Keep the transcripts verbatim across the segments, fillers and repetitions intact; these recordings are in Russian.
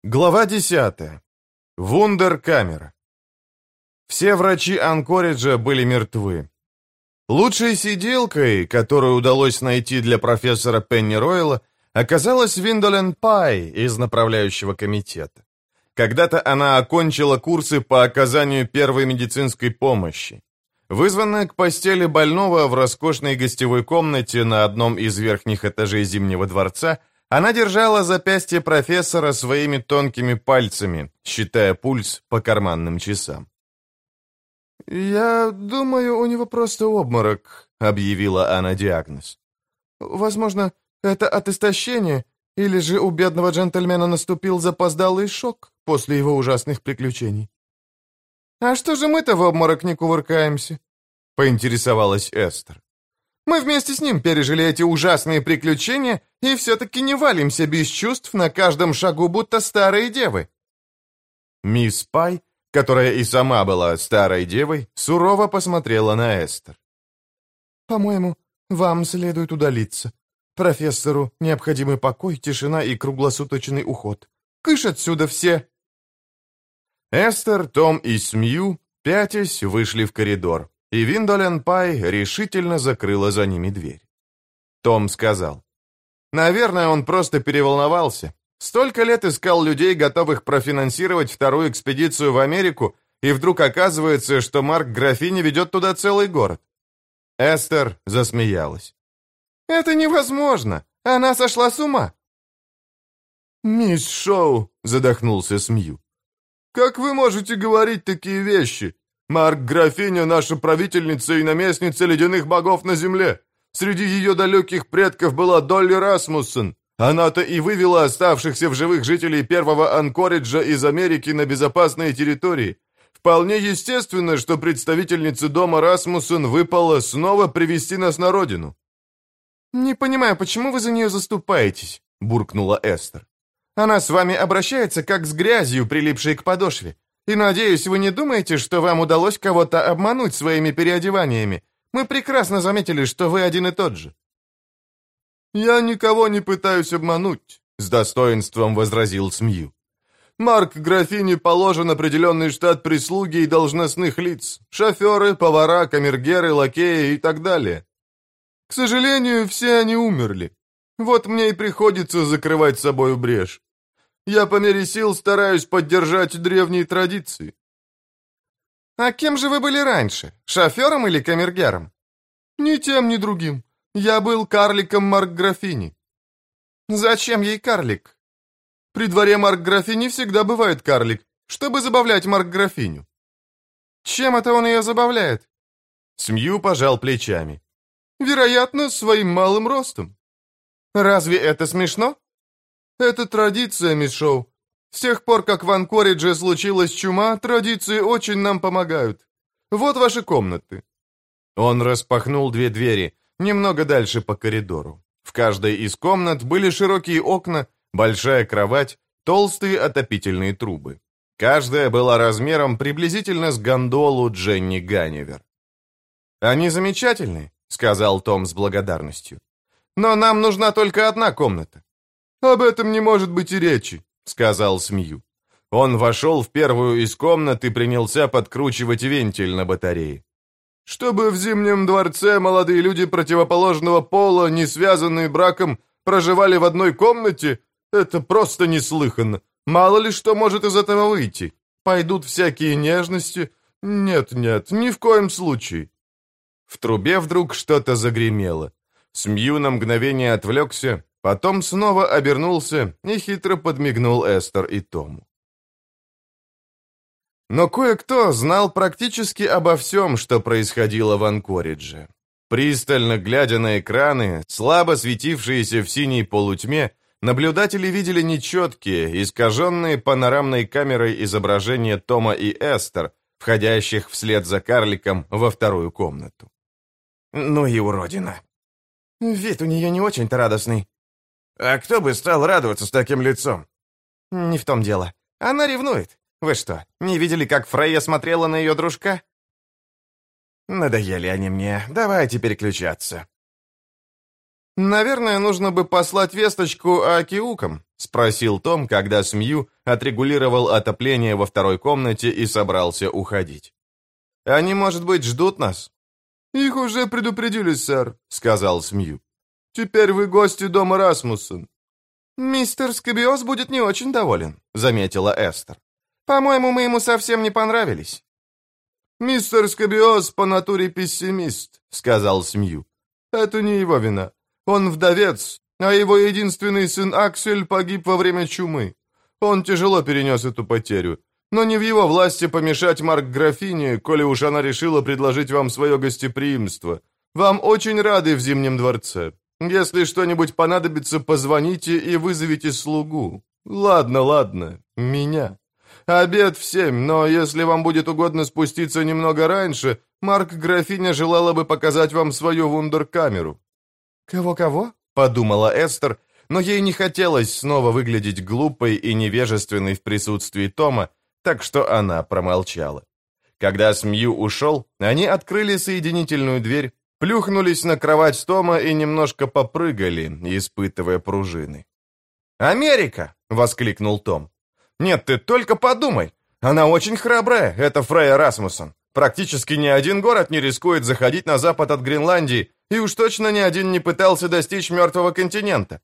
Глава десятая. Вундеркамера. Все врачи Анкориджа были мертвы. Лучшей сиделкой, которую удалось найти для профессора Пенниройла, оказалась Виндолен Пай из направляющего комитета. Когда-то она окончила курсы по оказанию первой медицинской помощи. Вызванная к постели больного в роскошной гостевой комнате на одном из верхних этажей Зимнего дворца, она держала запястье профессора своими тонкими пальцами, считая пульс по карманным часам. «Я думаю, у него просто обморок», — объявила она диагноз. «Возможно, это от истощения, или же у бедного джентльмена наступил запоздалый шок после его ужасных приключений». «А что же мы-то в обморок не кувыркаемся?» — поинтересовалась Эстер. «Мы вместе с ним пережили эти ужасные приключения и все-таки не валимся без чувств на каждом шагу, будто старые девы». Мисс Пай, которая и сама была старой девой, сурово посмотрела на Эстер. «По-моему, вам следует удалиться. Профессору необходимы покой, тишина и круглосуточный уход. Кыш отсюда все!» Эстер, Том и Смью, пятясь, вышли в коридор, и Виндолен Пай решительно закрыла за ними дверь. Том сказал: «Наверное, он просто переволновался. Столько лет искал людей, готовых профинансировать вторую экспедицию в Америку, и вдруг оказывается, что Марк Графини ведет туда целый город». Эстер засмеялась. «Это невозможно! Она сошла с ума!» «Мисс Шоу», — задохнулся Смью, — «как вы можете говорить такие вещи? Марк Графиня — наша правительница и наместница ледяных богов на земле. Среди ее далеких предков была Долли Расмуссен. Она-то и вывела оставшихся в живых жителей первого Анкориджа из Америки на безопасные территории. Вполне естественно, что представительнице дома Расмуссен выпало снова привести нас на родину». «Не понимаю, почему вы за нее заступаетесь?» — буркнула Эстер. «Она с вами обращается, как с грязью, прилипшей к подошве. И, надеюсь, вы не думаете, что вам удалось кого-то обмануть своими переодеваниями. Мы прекрасно заметили, что вы один и тот же». «Я никого не пытаюсь обмануть», — с достоинством возразил Смью. «Марк Графини положен определенный штат прислуги и должностных лиц, шоферы, повара, камергеры, лакеи и так далее. К сожалению, все они умерли. Вот мне и приходится закрывать собою брешь. Я по мере сил стараюсь поддержать древние традиции». «А кем же вы были раньше? Шофером или камергером?» «Ни тем, ни другим. Я был карликом Марк Графини». «Зачем ей карлик?» «При дворе Марк Графини всегда бывает карлик, чтобы забавлять Марк Графиню». «Чем это он ее забавляет?» Смью пожал плечами. «Вероятно, своим малым ростом». «Разве это смешно?» «Это традиция, мисс Шоу. С тех пор, как в Анкоридже случилась чума, традиции очень нам помогают. Вот ваши комнаты». Он распахнул две двери, немного дальше по коридору. В каждой из комнат были широкие окна, большая кровать, толстые отопительные трубы. Каждая была размером приблизительно с гондолу Дженни Ганнивер. «Они замечательны», — сказал Том с благодарностью. «Но нам нужна только одна комната». «Об этом не может быть и речи», — сказал Смью. Он вошел в первую из комнат и принялся подкручивать вентиль на батарее. «Чтобы в Зимнем дворце молодые люди противоположного пола, не связанные браком, проживали в одной комнате, это просто неслыханно. Мало ли что может из этого выйти. Пойдут всякие нежности. Нет-нет, ни в коем случае». В трубе вдруг что-то загремело. Смью на мгновение отвлекся, потом снова обернулся и хитро подмигнул Эстер и Тому. Но кое-кто знал практически обо всем, что происходило в Анкоридже. Пристально глядя на экраны, слабо светившиеся в синей полутьме, наблюдатели видели нечеткие, искаженные панорамной камерой изображения Тома и Эстер, входящих вслед за карликом во вторую комнату. «Ну и уродина. Вид у нее не очень-то радостный». «А кто бы стал радоваться с таким лицом?» «Не в том дело. Она ревнует. Вы что, не видели, как Фрейя смотрела на ее дружка?» «Надоели они мне. Давайте переключаться». «Наверное, нужно бы послать весточку Акиукам», — спросил Том, когда Смью отрегулировал отопление во второй комнате и собрался уходить. «Они, может быть, ждут нас?» «Их уже предупредили, сэр», — сказал Смью. «Теперь вы гости дома Расмуссен». «Мистер Скобиос будет не очень доволен», — заметила Эстер. «По-моему, мы ему совсем не понравились». «Мистер Скобиос по натуре пессимист», — сказал Смью. «Это не его вина. Он вдовец, а его единственный сын Аксель погиб во время чумы. Он тяжело перенес эту потерю, но не в его власти помешать Марк-графине, коли уж она решила предложить вам свое гостеприимство. Вам очень рады в Зимнем дворце. Если что-нибудь понадобится, позвоните и вызовите слугу. Ладно, ладно, меня. Обед в семь, но если вам будет угодно спуститься немного раньше, Марк-графиня желала бы показать вам свою вундеркамеру». «Кого-кого?» — подумала Эстер, но ей не хотелось снова выглядеть глупой и невежественной в присутствии Тома, так что она промолчала. Когда Смью ушел, они открыли соединительную дверь, плюхнулись на кровать Тома и немножко попрыгали, испытывая пружины. «Америка!» — воскликнул Том. «Нет, ты только подумай! Она очень храбрая, эта Фрейя Расмуссен. Практически ни один город не рискует заходить на запад от Гренландии, и уж точно ни один не пытался достичь мертвого континента».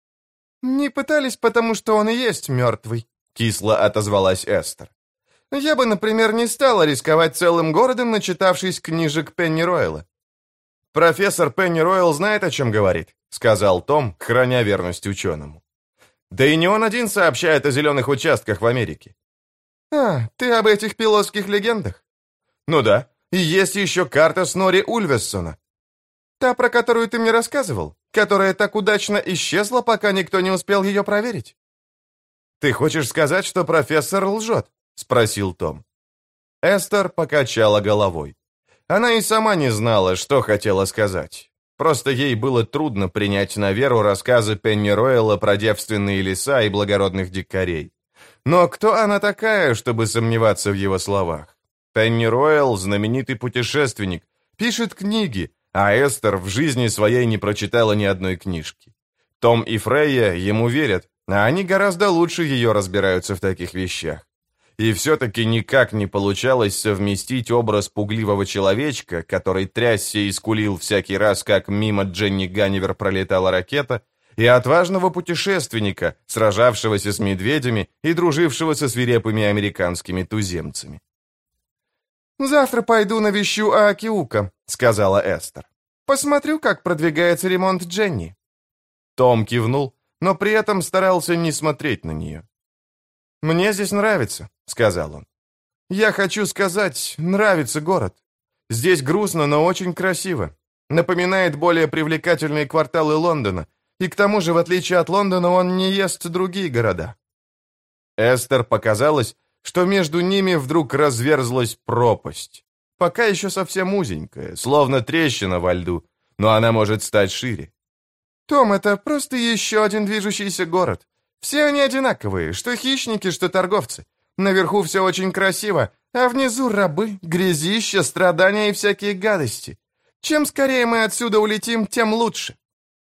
«Не пытались, потому что он и есть мертвый», — кисло отозвалась Эстер. «Я бы, например, не стала рисковать целым городом, начитавшись книжек Пенни-Ройла». «Профессор Пенни-Ройл знает, о чем говорит», — сказал Том, храня верность ученому. «Да и не он один сообщает о зеленых участках в Америке». «А, ты об этих пилотских легендах?» «Ну да, и есть еще карта Снорри Ульвессона». «Та, про которую ты мне рассказывал, которая так удачно исчезла, пока никто не успел ее проверить?» «Ты хочешь сказать, что профессор лжет?» — спросил Том. Эстер покачала головой. Она и сама не знала, что хотела сказать. Просто ей было трудно принять на веру рассказы Пенни-Ройла про девственные леса и благородных дикарей. Но кто она такая, чтобы сомневаться в его словах? Пенни-Ройл — знаменитый путешественник, пишет книги, а Эстер в жизни своей не прочитала ни одной книжки. Том и Фрейя ему верят, а они гораздо лучше ее разбираются в таких вещах. И все-таки никак не получалось совместить образ пугливого человечка, который трясся и скулил всякий раз, как мимо Дженни Ганнивер пролетала ракета, и отважного путешественника, сражавшегося с медведями и дружившего со свирепыми американскими туземцами. «Завтра пойду навещу Аакиука», — сказала Эстер. «Посмотрю, как продвигается ремонт Дженни». Том кивнул, но при этом старался не смотреть на нее. «Мне здесь нравится», — сказал он. «Я хочу сказать, нравится город. Здесь грустно, но очень красиво. Напоминает более привлекательные кварталы Лондона, и к тому же, в отличие от Лондона, он не ест другие города». Эстер показалось, что между ними вдруг разверзлась пропасть. Пока еще совсем узенькая, словно трещина во льду, но она может стать шире. «Том, это просто еще один движущийся город. Все они одинаковые, что хищники, что торговцы. Наверху все очень красиво, а внизу рабы, грязища, страдания и всякие гадости. Чем скорее мы отсюда улетим, тем лучше».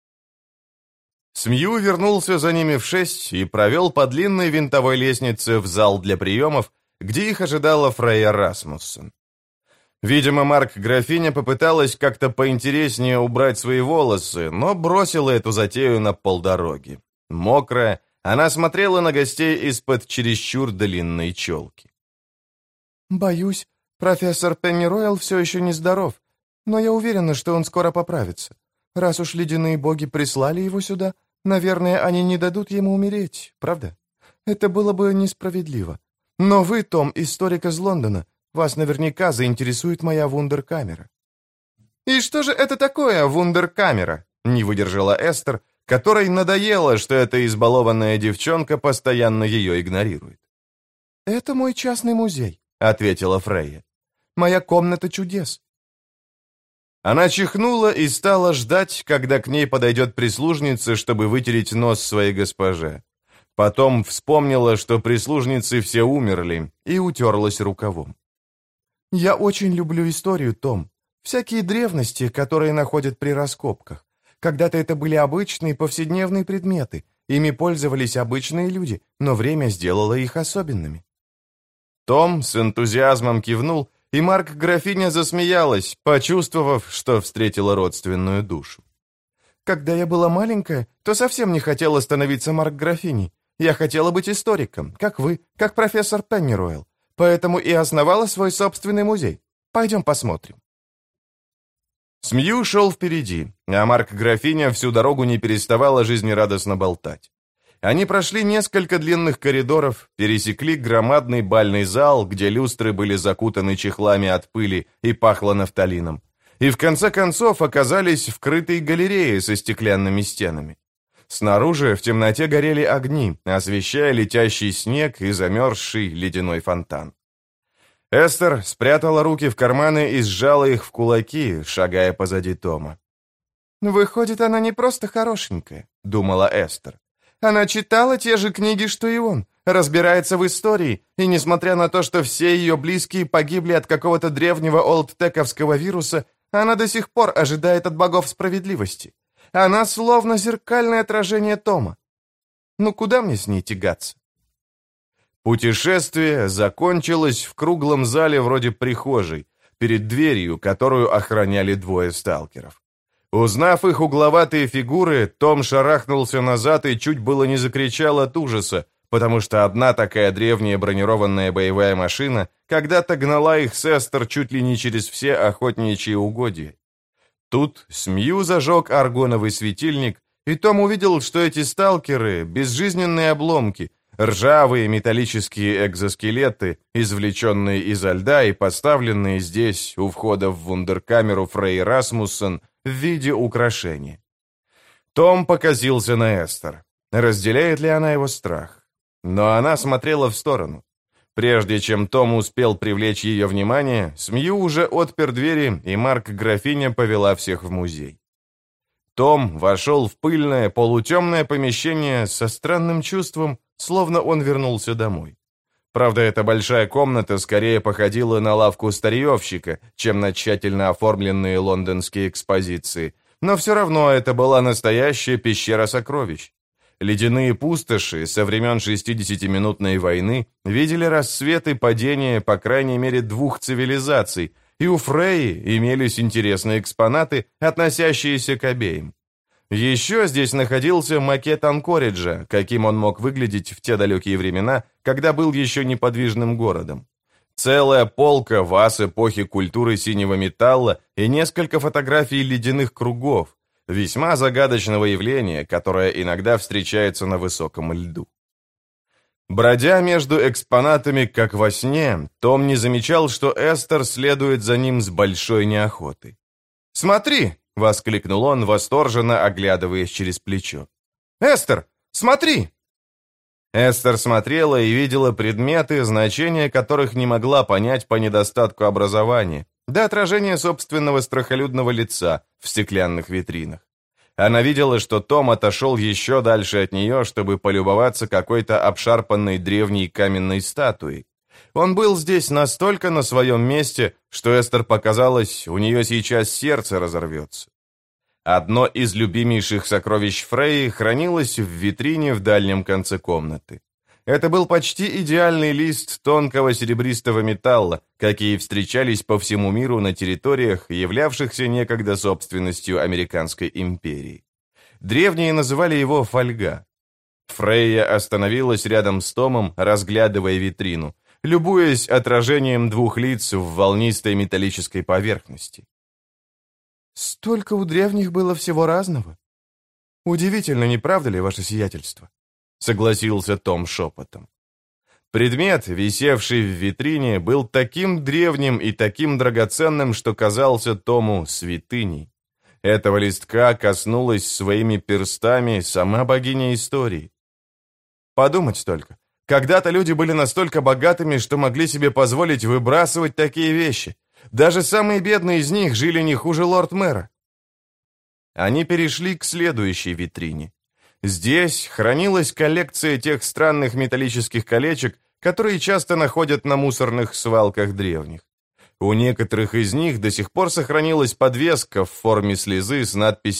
Смью вернулся за ними в шесть и провел по длинной винтовой лестнице в зал для приемов, где их ожидала Фрейя Расмуссен. Видимо, Марк-графиня попыталась как-то поинтереснее убрать свои волосы, но бросила эту затею на полдороги. Мокрая, она смотрела на гостей из-под чересчур длинной челки. «Боюсь, профессор Пенни-Ройл все еще нездоров, но я уверена, что он скоро поправится. Раз уж ледяные боги прислали его сюда, наверное, они не дадут ему умереть, правда? Это было бы несправедливо. Но вы, Том, историк из Лондона, вас наверняка заинтересует моя вундеркамера». «И что же это такое, вундеркамера?» — не выдержала Эстер, которой надоело, что эта избалованная девчонка постоянно ее игнорирует. «Это мой частный музей», — ответила Фрейя. «Моя комната чудес». Она чихнула и стала ждать, когда к ней подойдет прислужница, чтобы вытереть нос своей госпоже. Потом вспомнила, что прислужницы все умерли, и утерлась рукавом. «Я очень люблю историю, Том. Всякие древности, которые находят при раскопках. Когда-то это были обычные повседневные предметы. Ими пользовались обычные люди, но время сделало их особенными». Том с энтузиазмом кивнул, и Марк-графиня засмеялась, почувствовав, что встретила родственную душу. «Когда я была маленькая, то совсем не хотела становиться Марк-графиней. Я хотела быть историком, как вы, как профессор Пеннируэлл. Поэтому и основала свой собственный музей. Пойдем посмотрим». Смью шел впереди, а Марк-графиня всю дорогу не переставала жизнерадостно болтать. Они прошли несколько длинных коридоров, пересекли громадный бальный зал, где люстры были закутаны чехлами от пыли и пахло нафталином, и в конце концов оказались в крытой галерее со стеклянными стенами. Снаружи в темноте горели огни, освещая летящий снег и замерзший ледяной фонтан. Эстер спрятала руки в карманы и сжала их в кулаки, шагая позади Тома. «Выходит, она не просто хорошенькая», — думала Эстер. «Она читала те же книги, что и он, разбирается в истории, и несмотря на то, что все ее близкие погибли от какого-то древнего олдтековского вируса, она до сих пор ожидает от богов справедливости. Она словно зеркальное отражение Тома. Ну куда мне с ней тягаться?» Путешествие закончилось в круглом зале вроде прихожей, перед дверью, которую охраняли двое сталкеров. Узнав их угловатые фигуры, Том шарахнулся назад и чуть было не закричал от ужаса, потому что одна такая древняя бронированная боевая машина когда-то гнала их с Эстер чуть ли не через все охотничьи угодья. Тут Смью зажег аргоновый светильник, и Том увидел, что эти сталкеры — безжизненные обломки, ржавые металлические экзоскелеты, извлеченные изо льда и поставленные здесь, у входа в вундеркамеру Фрей Расмуссен, в виде украшения. Том покосился на Эстер. Разделяет ли она его страх? Но она смотрела в сторону. Прежде чем Том успел привлечь ее внимание, Смью уже отпер двери, и Марк-графиня повела всех в музей. Том вошел в пыльное, полутемное помещение со странным чувством, словно он вернулся домой. Правда, эта большая комната скорее походила на лавку старьевщика, чем на тщательно оформленные лондонские экспозиции, но все равно это была настоящая пещера сокровищ. Ледяные пустоши со времен шестидесятиминутной войны видели рассвет и падение по крайней мере двух цивилизаций, и у Фрейи имелись интересные экспонаты, относящиеся к обеим. Еще здесь находился макет Анкориджа, каким он мог выглядеть в те далекие времена, когда был еще неподвижным городом. Целая полка ваз эпохи культуры синего металла и несколько фотографий ледяных кругов, весьма загадочного явления, которое иногда встречается на высоком льду. Бродя между экспонатами, как во сне, Том не замечал, что Эстер следует за ним с большой неохотой. «Смотри!» — воскликнул он, восторженно оглядываясь через плечо. «Эстер, смотри!» Эстер смотрела и видела предметы, значения которых не могла понять по недостатку образования, до отражения собственного страхолюдного лица в стеклянных витринах. Она видела, что Том отошел еще дальше от нее, чтобы полюбоваться какой-то обшарпанной древней каменной статуей. Он был здесь настолько на своем месте, что Эстер показалось, у нее сейчас сердце разорвется. Одно из любимейших сокровищ Фрейи хранилось в витрине в дальнем конце комнаты. Это был почти идеальный лист тонкого серебристого металла, какие встречались по всему миру на территориях, являвшихся некогда собственностью Американской империи. Древние называли его фольга. Фрейя остановилась рядом с Томом, разглядывая витрину, любуясь отражением двух лиц в волнистой металлической поверхности. «Столько у древних было всего разного. Удивительно, не правда ли, ваше сиятельство?» — согласился Том шепотом. Предмет, висевший в витрине, был таким древним и таким драгоценным, что казался Тому святыней. Этого листка коснулась своими перстами сама богиня истории. Подумать только. Когда-то люди были настолько богатыми, что могли себе позволить выбрасывать такие вещи. Даже самые бедные из них жили не хуже лорд-мэра. Они перешли к следующей витрине. Здесь хранилась коллекция тех странных металлических колечек, которые часто находят на мусорных свалках древних. У некоторых из них до сих пор сохранилась подвеска в форме слезы с надписью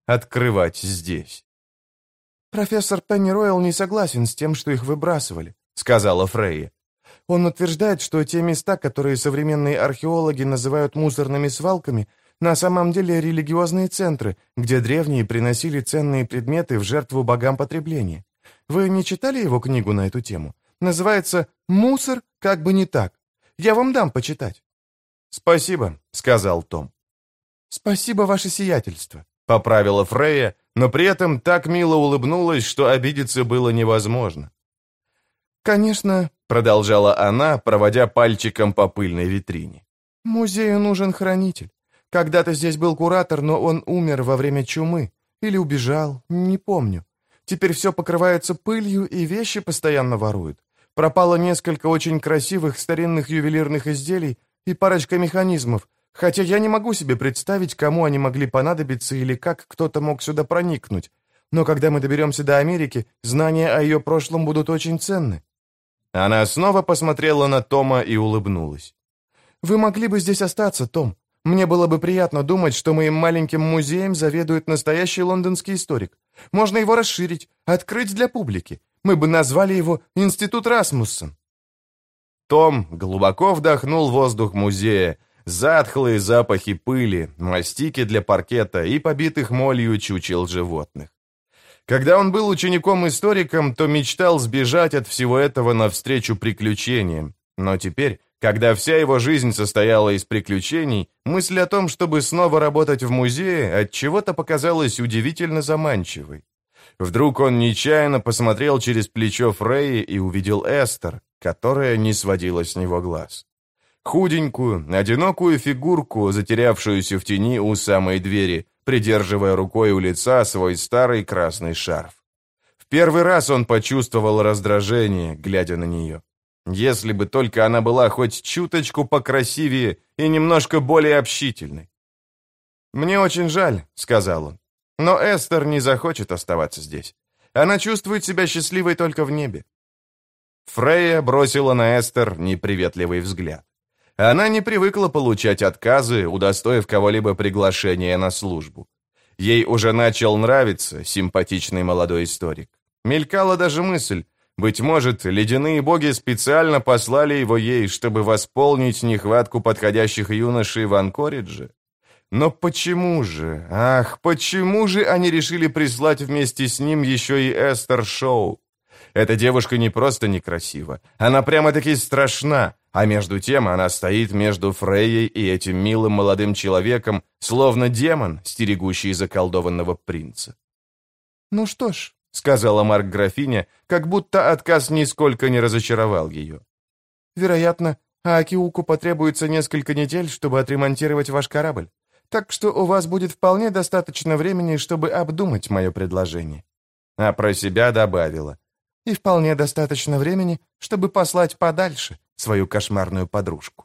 открывать здесь. «Профессор Пенниройл не согласен с тем, что их выбрасывали», — сказала Фрейя. «Он утверждает, что те места, которые современные археологи называют мусорными свалками, на самом деле религиозные центры, где древние приносили ценные предметы в жертву богам потребления. Вы не читали его книгу на эту тему? Называется «Мусор как бы не так». Я вам дам почитать». «Спасибо», — сказал Том. «Спасибо, ваше сиятельство», — поправила Фрейя, но при этом так мило улыбнулась, что обидеться было невозможно. «Конечно», — продолжала она, проводя пальчиком по пыльной витрине. «Музею нужен хранитель. Когда-то здесь был куратор, но он умер во время чумы. Или убежал, не помню. Теперь все покрывается пылью, и вещи постоянно воруют. Пропало несколько очень красивых старинных ювелирных изделий и парочка механизмов, хотя я не могу себе представить, кому они могли понадобиться или как кто-то мог сюда проникнуть. Но когда мы доберемся до Америки, знания о ее прошлом будут очень ценны». Она снова посмотрела на Тома и улыбнулась. «Вы могли бы здесь остаться, Том. Мне было бы приятно думать, что моим маленьким музеем заведует настоящий лондонский историк. Можно его расширить, открыть для публики. Мы бы назвали его «Институт Расмуссен». Том глубоко вдохнул воздух музея, затхлые запахи пыли, мастики для паркета и побитых молью чучел животных. Когда он был учеником-историком, то мечтал сбежать от всего этого навстречу приключениям. Но теперь, когда вся его жизнь состояла из приключений, мысль о том, чтобы снова работать в музее, отчего-то показалась удивительно заманчивой. Вдруг он нечаянно посмотрел через плечо Фрейи и увидел Эстер, которая не сводила с него глаз. Худенькую, одинокую фигурку, затерявшуюся в тени у самой двери, придерживая рукой у лица свой старый красный шарф. В первый раз он почувствовал раздражение, глядя на нее. Если бы только она была хоть чуточку покрасивее и немножко более общительной. «Мне очень жаль», — сказал он, — «но Эстер не захочет оставаться здесь. Она чувствует себя счастливой только в небе». Фрейя бросила на Эстер неприветливый взгляд. Она не привыкла получать отказы, удостоив кого-либо приглашения на службу. Ей уже начал нравиться симпатичный молодой историк. Мелькала даже мысль, быть может, ледяные боги специально послали его ей, чтобы восполнить нехватку подходящих юношей в Анкоридже. Но почему же, ах, почему же они решили прислать вместе с ним еще и Эстер Шоу? Эта девушка не просто некрасива, она прямо-таки страшна, а между тем она стоит между Фрейей и этим милым молодым человеком, словно демон, стерегущий заколдованного принца. «Ну что ж», — сказала Марк-графиня, как будто отказ нисколько не разочаровал ее. «Вероятно, Аакиуку потребуется несколько недель, чтобы отремонтировать ваш корабль, так что у вас будет вполне достаточно времени, чтобы обдумать мое предложение». А про себя добавила. «И вполне достаточно времени, чтобы послать подальше свою кошмарную подружку».